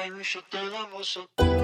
تنگ میشه دلم واسه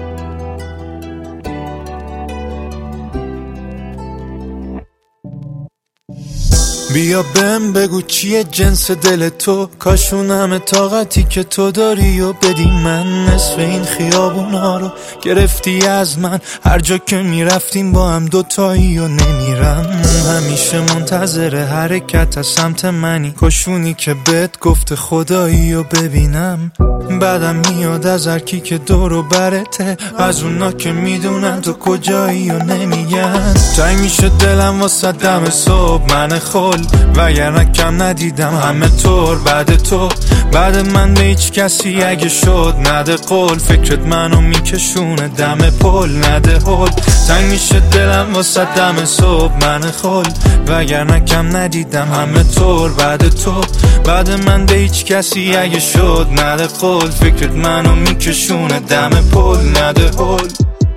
بیا بهم بگو چیه جنس دل تو، کاشون همه طاقتی که تو داری و بدی من. نصف این خیابونا رو گرفتی از من، هر جا که میرفتیم با هم دوتایی و نمیرم. همیشه منتظر حرکت از سمت منی، کاشونی که بهت گفته خدایی و ببینم. بعدم میاد از هر کی که دور و برته، از اونا که میدونن تو کجایی و نمیگن. تنگ میشه دلم واسه دم صبح من خل، وگرنه کم ندیدم همه طور بعد تو. بعد من به هیچ کسی اگه شد نده قول، فکرت منو میکشونه دم پل نده هل. تنگ میشه دلم واسه دم صبح من خل، وگرنه کم ندیدم همه طور بعد تو. بعد من به هیچ کسی اگه شد نده قول، فکرت منو میکشونه دم پل نده هل.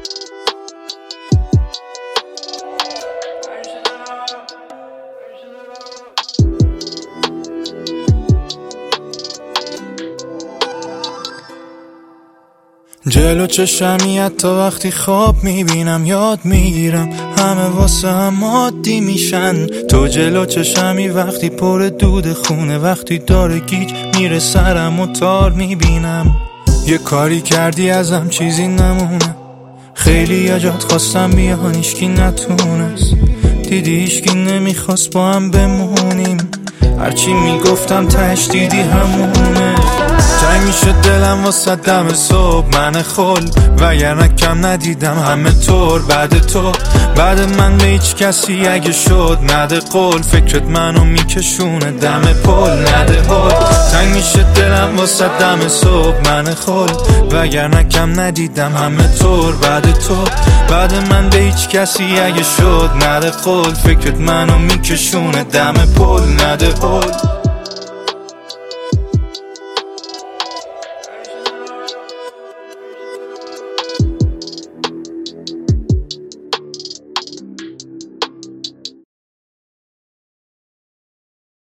جلو چشمی حتی وقتی خواب میبینم یاد میگیرم، همه واسه هم عادی میشن. تو جلو چشمی وقتی پر دود خونه، وقتی داره گیج میره سرم و تار میبینم. یه کاری کردی ازم چیزی نمونه، خیلی یا جات خواستم بیان ایشکی نتونست. دیدی ایشکی نمیخواست با هم بمونیم، هرچی میگفتم تش دیدی همونه. تنگ میشه دلم واسه دم صبح من خل، وگرنه کم ندیدم همه طور بعد تو. بعد من به هیچ کسی اگه شد نده قول، فکرت منو میکشونه دم پل نده هل. تنگ میشه دلم واسه دم صبح من خل، وگرنه کم ندیدم همه طور بعد تو. بعد من به هیچ کسی اگه شد نده قول، فکرت منو میکشونه دم پل نده هل.